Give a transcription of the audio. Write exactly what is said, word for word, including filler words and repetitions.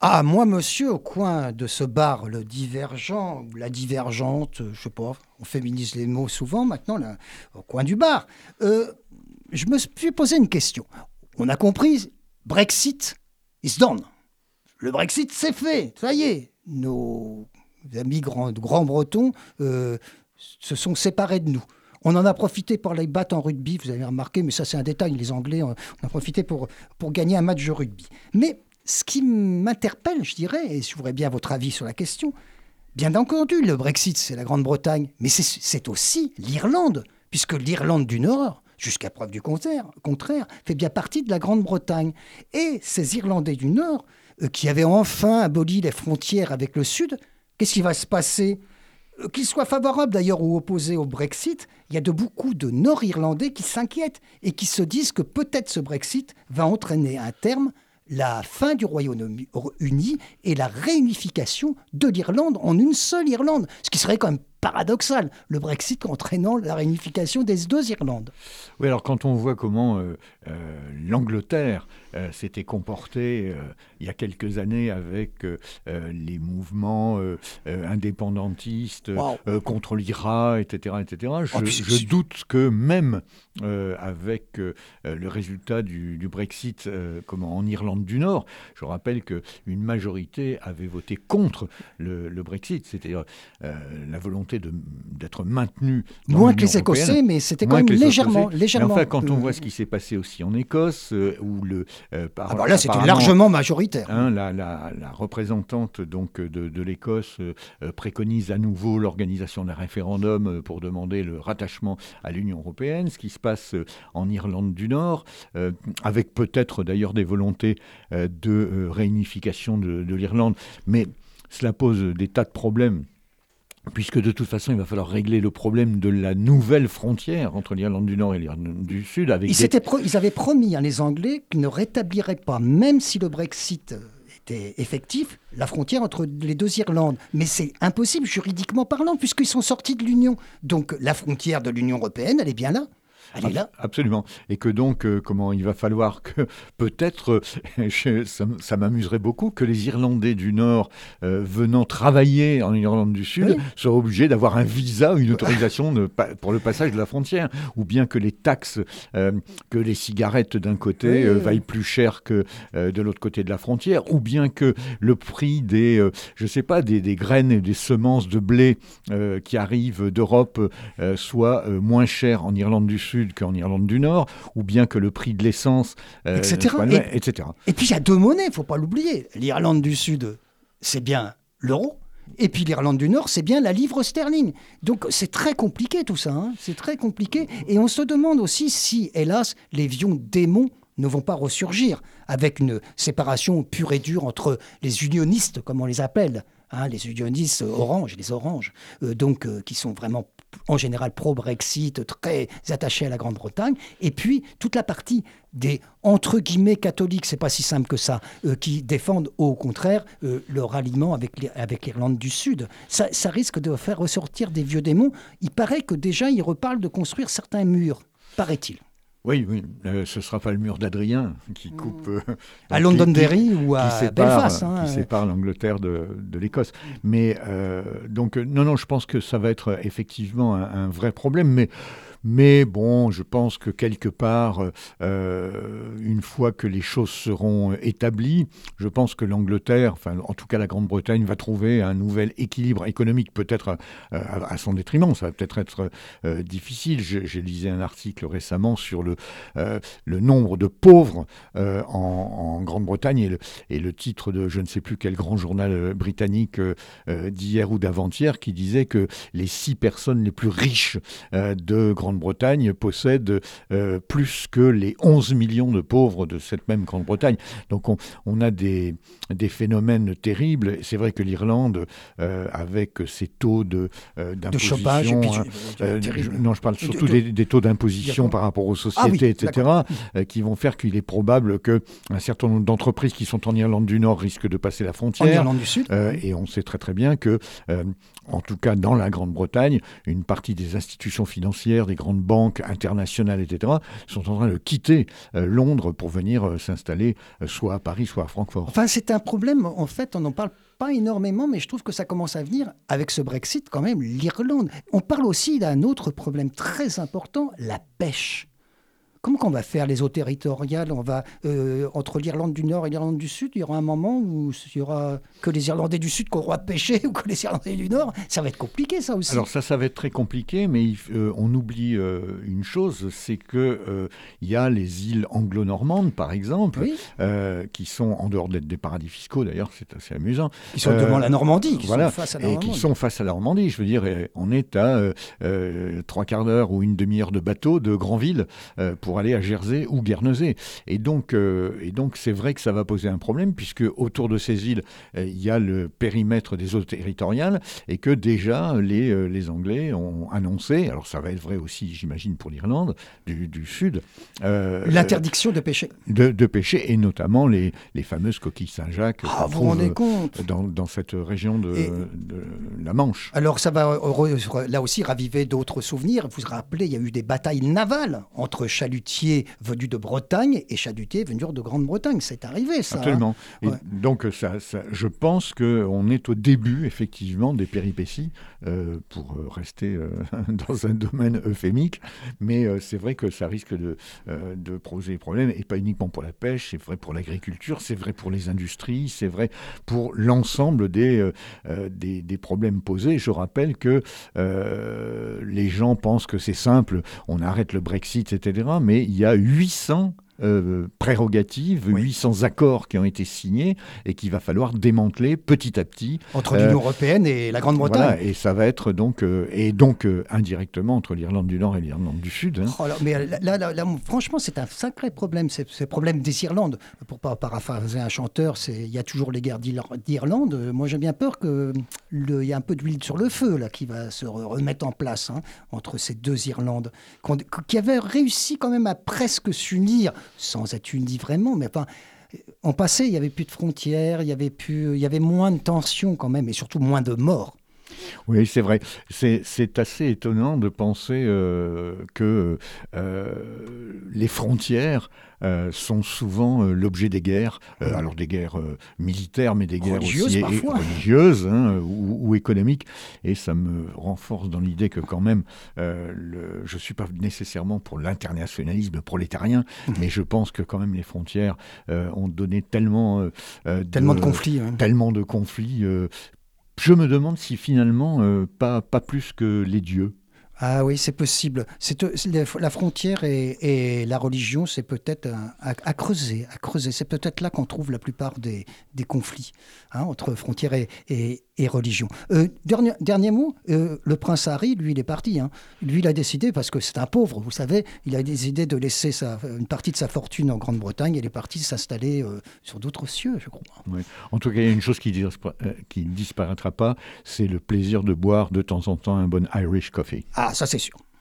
Ah, moi, monsieur, au coin de ce bar, le divergent, ou la divergente, euh, je sais pas, on féminise les mots souvent maintenant, là, au coin du bar, euh, je me suis posé une question. On a compris, Brexit is done. Le Brexit, c'est fait, ça y est. Nos amis grands, grands-bretons euh, se sont séparés de nous. On en a profité pour les battre en rugby, vous avez remarqué, mais ça c'est un détail, les Anglais, on a profité pour, pour gagner un match de rugby. Mais ce qui m'interpelle, je dirais, et je voudrais bien votre avis sur la question, bien entendu, le Brexit, c'est la Grande-Bretagne, mais c'est, c'est aussi l'Irlande, puisque l'Irlande du Nord, jusqu'à preuve du contraire, contraire, fait bien partie de la Grande-Bretagne. Et ces Irlandais du Nord, euh, qui avaient enfin aboli les frontières avec le Sud, qu'est-ce qui va se passer ? Euh, Qu'ils soient favorables d'ailleurs ou opposés au Brexit, il y a de beaucoup de Nord-Irlandais qui s'inquiètent et qui se disent que peut-être ce Brexit va entraîner à un terme la fin du Royaume-Uni et la réunification de l'Irlande en une seule Irlande, ce qui serait quand même paradoxal, le Brexit entraînant la réunification des deux Irlandes. Oui, alors quand on voit comment euh, euh, l'Angleterre euh, s'était comportée euh, il y a quelques années avec euh, euh, les mouvements euh, euh, indépendantistes Wow. euh, contre l'I R A, et cetera, et cetera, je, Oh, puis, je doute que même euh, avec euh, le résultat du, du Brexit euh, comment, en Irlande du Nord, je rappelle qu'une majorité avait voté contre le, le Brexit, c'est-à-dire euh, la volonté de, d'être maintenu dans moins l'Union que les Écossais, européenne, mais c'était quand moins même que les légèrement, Écossais. légèrement. Mais enfin, quand on euh, voit ce qui s'est passé aussi en Écosse, euh, où le euh, par, Ah bah là, c'était apparemment, largement majoritaire. hein, la, la, la représentante donc de, de l'Écosse euh, préconise à nouveau l'organisation d'un référendum euh, pour demander le rattachement à l'Union européenne, ce qui se passe euh, en Irlande du Nord, euh, avec peut-être d'ailleurs des volontés euh, de euh, réunification de, de l'Irlande, mais cela pose des tas de problèmes. Puisque de toute façon, il va falloir régler le problème de la nouvelle frontière entre l'Irlande du Nord et l'Irlande du Sud. Avec Ils, des... pro- ils avaient promis, hein, les Anglais, qu'ils ne rétabliraient pas, même si le Brexit était effectif, la frontière entre les deux Irlandes. Mais c'est impossible juridiquement parlant, puisqu'ils sont sortis de l'Union. Donc la frontière de l'Union européenne, elle est bien là. Elle est là. Absolument. Et que donc, euh, comment il va falloir que, peut-être, euh, je, ça, ça m'amuserait beaucoup, que les Irlandais du Nord, euh, venant travailler en Irlande du Sud, Oui. soient obligés d'avoir un visa, une autorisation de, pour le passage de la frontière. Ou bien que les taxes, euh, que les cigarettes d'un côté Oui, euh, oui, vaillent oui. plus cher que euh, de l'autre côté de la frontière. Ou bien que le prix des, euh, je sais pas, des, des graines et des semences de blé euh, qui arrivent d'Europe euh, soit euh, moins cher en Irlande du Sud qu'en Irlande du Nord, ou bien que le prix de l'essence, euh, et cetera. soit le même, et cetera. Et puis il y a deux monnaies, il ne faut pas l'oublier. L'Irlande du Sud, c'est bien l'euro. Et puis l'Irlande du Nord, c'est bien la livre sterling. Donc c'est très compliqué tout ça. Hein. C'est très compliqué. Et on se demande aussi si, hélas, les vieux démons ne vont pas ressurgir avec une séparation pure et dure entre les unionistes, comme on les appelle, hein, les unionistes orange, les oranges, euh, donc euh, qui sont vraiment en général pro-Brexit, très attachés à la Grande-Bretagne, et puis toute la partie des entre guillemets catholiques, c'est pas si simple que ça, euh, qui défendent au contraire euh, le ralliement avec, les, avec l'Irlande du Sud. Ça, ça risque de faire ressortir des vieux démons. Il paraît que déjà ils reparlent de construire certains murs, paraît-il. Oui, oui, euh, ce ne sera pas le mur d'Adrien qui coupe... Euh, à qui- Londonderry qui- ou à qui sépare, Belfast. euh, Hein. Qui sépare l'Angleterre de, de l'Écosse. Mais euh, donc, euh, non, non, je pense que ça va être effectivement un, un vrai problème, mais... Mais bon, je pense que quelque part, euh, une fois que les choses seront établies, je pense que l'Angleterre, enfin en tout cas la Grande-Bretagne, va trouver un nouvel équilibre économique, peut-être euh, à, à son détriment. Ça va peut-être être euh, difficile. J'ai, j'ai lisé un article récemment sur le, euh, le nombre de pauvres euh, en, en Grande-Bretagne et le, et le titre de je ne sais plus quel grand journal britannique euh, d'hier ou d'avant-hier qui disait que les six personnes les plus riches euh, de Grande-Bretagne possède euh, plus que les onze millions de pauvres de cette même Grande-Bretagne. Donc on, on a des, des phénomènes terribles. C'est vrai que l'Irlande, euh, avec ses taux de, euh, d'imposition... De chômage, et puis hein, du- euh, terrible. je- non, je parle surtout De- de- des, des taux d'imposition D'accord. par rapport aux sociétés, Ah oui, et cetera, euh, qui vont faire qu'il est probable qu'un certain nombre d'entreprises qui sont en Irlande du Nord risquent de passer la En frontière. Irlande du Sud. Euh, et on sait très très bien que, euh, en tout cas dans la Grande-Bretagne, une partie des institutions financières, des grandes banques internationales, et cetera, sont en train de quitter euh, Londres pour venir euh, s'installer euh, soit à Paris, soit à Francfort. Enfin, c'est un problème, en fait, on n'en parle pas énormément, mais je trouve que ça commence à venir avec ce Brexit, quand même, l'Irlande. On parle aussi d'un autre problème très important, la pêche. Comment qu'on va faire les eaux territoriales? On va, euh, entre l'Irlande du Nord et l'Irlande du Sud, il y aura un moment où il y aura que les Irlandais du Sud qui auront le droit de pêcher ou que les Irlandais du Nord. Ça va être compliqué, ça aussi. Alors ça, ça va être très compliqué, mais euh, on oublie euh, une chose, c'est qu'il euh, y a les îles anglo-normandes, par exemple, oui. euh, qui sont, en dehors d'être des paradis fiscaux, d'ailleurs, c'est assez amusant. Qui sont euh, devant la Normandie, qui voilà, sont face à la et Normandie. qui sont face à la Normandie. Je veux dire, on est à euh, euh, trois quarts d'heure ou une demi-heure de bateau de Granville euh, pour aller à Jersey ou Guernesey. Et donc, euh, et donc, c'est vrai que ça va poser un problème, puisque autour de ces îles, il euh, y a le périmètre des eaux territoriales, et que déjà, les, euh, les Anglais ont annoncé, alors ça va être vrai aussi, j'imagine, pour l'Irlande du, du Sud, euh, l'interdiction de pêcher. De, de pêcher, et notamment les, les fameuses coquilles Saint-Jacques ah, qu'on vous trouve rendez compte dans, dans cette région de, et, de la Manche. Alors, ça va là aussi raviver d'autres souvenirs. Vous vous rappelez, il y a eu des batailles navales entre chalutiers venus de Bretagne et chalutiers venus de Grande-Bretagne. C'est arrivé, ça. Absolument. Hein et ouais. Donc, ça, ça, je pense qu'on est au début, effectivement, des péripéties, euh, pour rester euh, dans un domaine euphémique. Mais euh, c'est vrai que ça risque de, euh, de poser problème, et pas uniquement pour la pêche, c'est vrai pour l'agriculture, c'est vrai pour les industries, c'est vrai pour l'ensemble des, euh, des, des problèmes posés. Je rappelle que euh, les gens pensent que c'est simple, on arrête le Brexit, et cetera, mais il y a huit cents Euh, prérogatives, oui. huit cents accords qui ont été signés et qu'il va falloir démanteler petit à petit. Entre l'Union euh, européenne et la Grande-Bretagne. Voilà, et ça va être donc, euh, et donc euh, indirectement entre l'Irlande du Nord et l'Irlande du Sud. Hein. Oh là, mais là, là, là, là, franchement, c'est un sacré problème, c'est ce problème des Irlandes. Pour pas paraphraser un chanteur, il y a toujours les guerres d'Irlande. Moi, j'ai bien peur qu'il y ait un peu d'huile sur le feu là, qui va se remettre en place hein, entre ces deux Irlandes, qui avaient réussi quand même à presque s'unir, sans être unis vraiment, mais enfin, en passé, il n'y avait plus de frontières, il y avait plus, il y avait moins de tensions quand même, et surtout moins de morts. Oui, c'est vrai. C'est, c'est assez étonnant de penser euh, que euh, les frontières euh, sont souvent euh, l'objet des guerres, euh, alors des guerres euh, militaires, mais des guerres religieuses aussi parfois. Et, religieuses hein, ou, ou économiques. Et ça me renforce dans l'idée que quand même, euh, le, je ne suis pas nécessairement pour l'internationalisme prolétarien, mmh. mais je pense que quand même les frontières euh, ont donné tellement, euh, tellement de, de conflits. Hein. Tellement de conflits. Euh, Je me demande si finalement, euh, pas, pas plus que les dieux. Ah oui, c'est possible. C'est, la frontière et, et la religion, c'est peut-être à, à creuser, à creuser. C'est peut-être là qu'on trouve la plupart des, des conflits hein, entre frontières et, et, et religion. Euh, dernier, dernier mot, euh, le prince Harry, lui, il est parti. Hein. Lui, il a décidé, parce que c'est un pauvre, vous savez, il a décidé de laisser sa, une partie de sa fortune en Grande-Bretagne et il est parti s'installer euh, sur d'autres cieux, je crois. Oui. En tout cas, il y a une chose qui, dispara- qui ne disparaîtra pas, c'est le plaisir de boire de temps en temps un bon Irish coffee. Ah, ça c'est sûr.